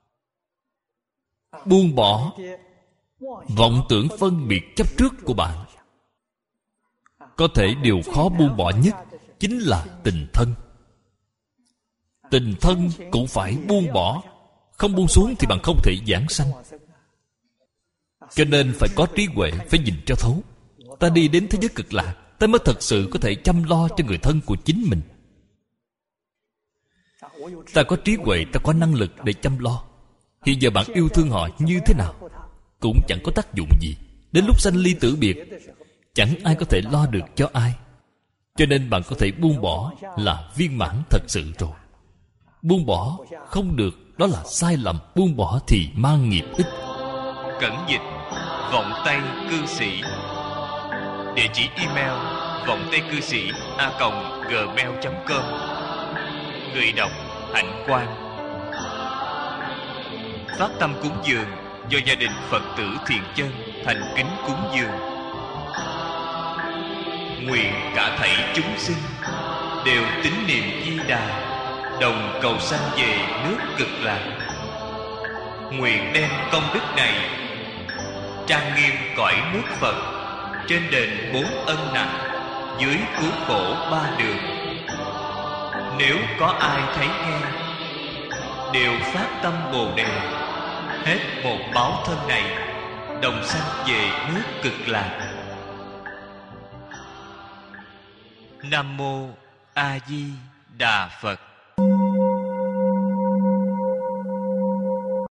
Buông bỏ vọng tưởng phân biệt chấp trước của bạn. Có thể điều khó buông bỏ nhất chính là tình thân. Tình thân cũng phải buông bỏ, Không buông xuống thì bạn không thể giảng sanh. Cho nên phải có trí huệ, phải nhìn cho thấu. Ta đi đến thế giới cực lạc, ta mới thật sự có thể chăm lo cho người thân của chính mình. Ta có trí huệ, ta có năng lực để chăm lo. Hiện giờ bạn yêu thương họ như thế nào cũng chẳng có tác dụng gì. Đến lúc sanh ly tử biệt, chẳng ai có thể lo được cho ai. Cho nên bạn có thể buông bỏ là viên mãn thật sự rồi. Buông bỏ không được, đó là sai lầm. Buông bỏ thì mang nghiệp ích. Cẩn dịch vọng tây cư sĩ. Địa chỉ email vọng tây cư sĩ @gmail.com. Người đọc Hạnh Quang. Phát tâm cúng dường do gia đình Phật tử Thiện Chân thành kính cúng dường. Nguyện cả thảy chúng sinh đều tín niệm Di Đà, đồng cầu sanh về nước Cực Lạc. Nguyện đem công đức này trang nghiêm cõi nước Phật, trên đền 4 ân nặng, dưới cứu khổ 3 đường. Nếu có ai thấy nghe, đều phát tâm Bồ Đề, hết một báo thân này, đồng sanh về nước Cực Lạc. Nam mô A Di Đà Phật.